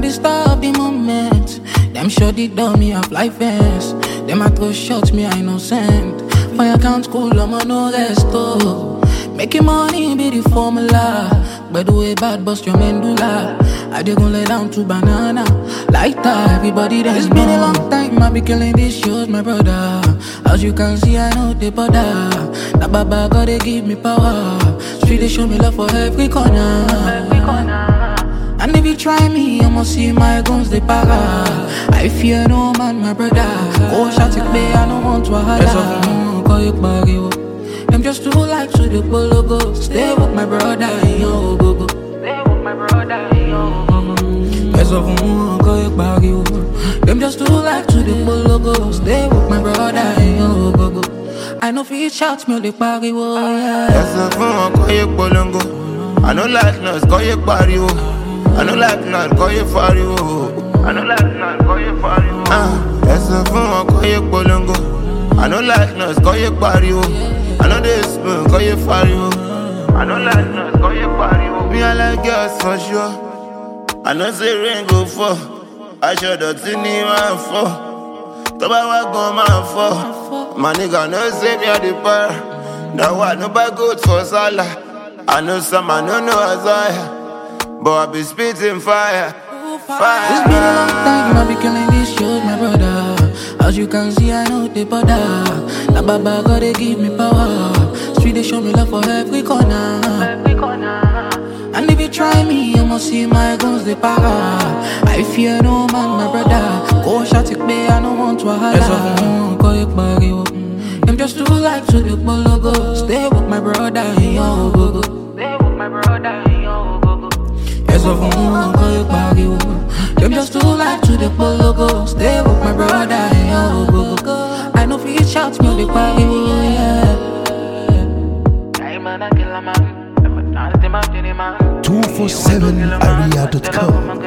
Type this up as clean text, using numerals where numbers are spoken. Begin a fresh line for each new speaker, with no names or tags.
the star of the moment. Them shorty down me have life fence. Them I throw shots, me I innocent. My account cool, I'm on no rest, oh. Making money be the formula. By the way, bad bust your medulla. I just gon' lay down to banana. Like that, everybody there. It's been a long time, I be killing these shows, my brother. As you can see, I know the bother. That baba gotta give me power. Street they show me love for every corner. And if you try me, you must see my guns, they para. I fear no man, my brother. Go shot it, babe, I don't want to holla. Call you Barrio. I'm just too like to the logo. Stay with my brother, yo, go go. Stay with my brother, yo, go go. As of call you Barrio. I'm just too like to the logo. Stay with my brother, yo, go go. I know if you shout me, the Barrio, yeah.
As of call you Bolongo. I know like us, call you Barrio. I know like not call you Fario. I know like not call you Fario. As of call you Bolongo. I know like not call you Barrio. I know this man call you Fario. I know like not call you Fario. Me I like girls for sure. I know say rain go fall. I should have seen him and fall. Toba wa go man fall. My nigga no say me a the bar. That one nobody good for Salah. I know some I don't know Isaiah. But I be spitting fire, fire.
It's been a long time, I be killing these shows, my brother. As you can see, I know the bother. That baba gotta give me power. Street they show me love for every corner. And if you try me, you must see my guns, they para. I fear no man, my brother. Go shot it, babe, I don't want to holla. Call you Barrio. I'm just too like to the logo. Stay with my brother, yo, go go. Stay with my brother, yo, go go. As of call you Barrio. I'm just too like to the logo. Stay with my brother, yo, go go. I know if you shout me, the Barrio, yeah.
247area.com